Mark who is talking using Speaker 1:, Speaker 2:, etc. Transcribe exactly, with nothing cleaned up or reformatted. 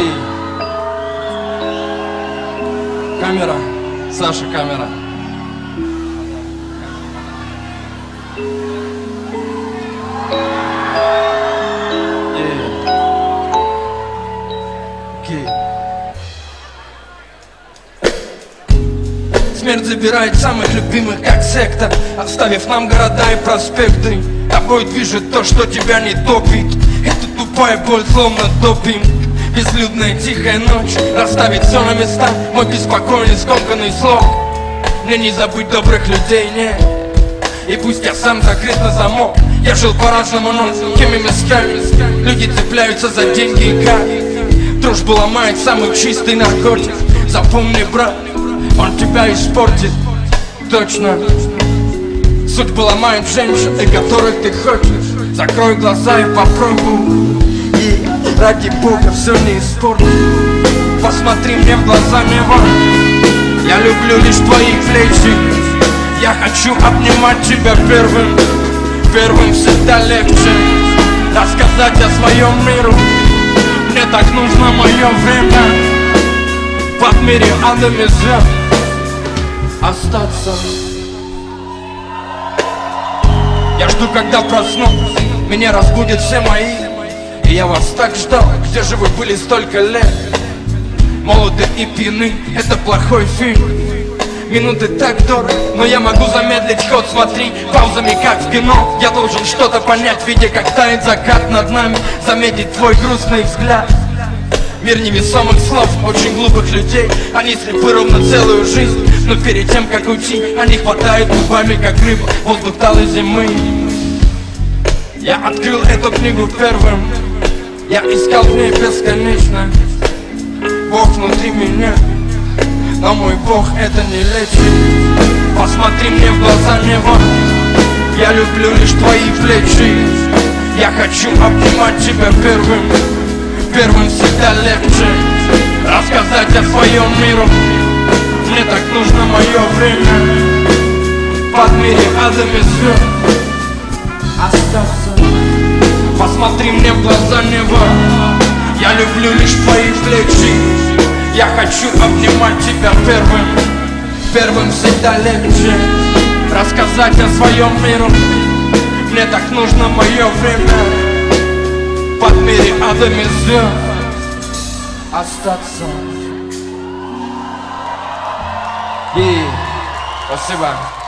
Speaker 1: Ей. Камера, Саша, камера. Ей. Окей. Смерть забирает самых любимых, как секта, оставив нам города и проспекты. Тобой движет то, что тебя не топит. Это тупая боль, словно допинг. Безлюдная тихая ночь расставит все на места. Мой беспокойный скомканный слог. Мне не забыть добрых людей, не. И пусть я сам закрыт на замок. Я жил по-разному, но кем ими стать? Люди цепляются за деньги и как дружбу ломает самый чистый наркотик. Запомни, брат, он тебя испортит. Точно. Судьбу ломает женщины, которых ты хочешь. Закрой глаза и попробуй. И ради Бога все не испорти. Посмотри мне в глаза, Нева. Я люблю лишь твои плечи. Я хочу обнимать тебя первым. Первым всегда легче рассказать о своем миру. Мне так нужно мое время. В мириадами звезд остаться. Я жду, когда проснусь, меня разбудят все мои. И я вас так ждал, где же вы были столько лет? Молоды и пьяны, это плохой фильм. Минуты так дорого, но я могу замедлить ход. Смотри, паузами как в кино. Я должен что-то понять, видя, как тает закат над нами. Заметить твой грустный взгляд. Мир невесомых слов, очень глупых людей. Они слепы ровно целую жизнь. Но перед тем, как уйти, они хватают губами, как рыба, воздух талой зимы. Я открыл эту книгу первым. Я искал в ней бесконечно Бог внутри меня, но мой Бог это не лечит. Посмотри мне в глаза, Нева. Я люблю лишь твои плечи. Я хочу обнимать тебя первым. Первым всегда легче рассказать о своем миру. Мне так нужно мое время. Под мириадами звезд остаться. Посмотри мне в глаза, Нева. Я люблю лишь твои плечи. Я хочу обнимать тебя первым. Первым всегда легче рассказать о своем миру. Мне так нужно мое время. Под мириадами звезд остаться. И спасибо.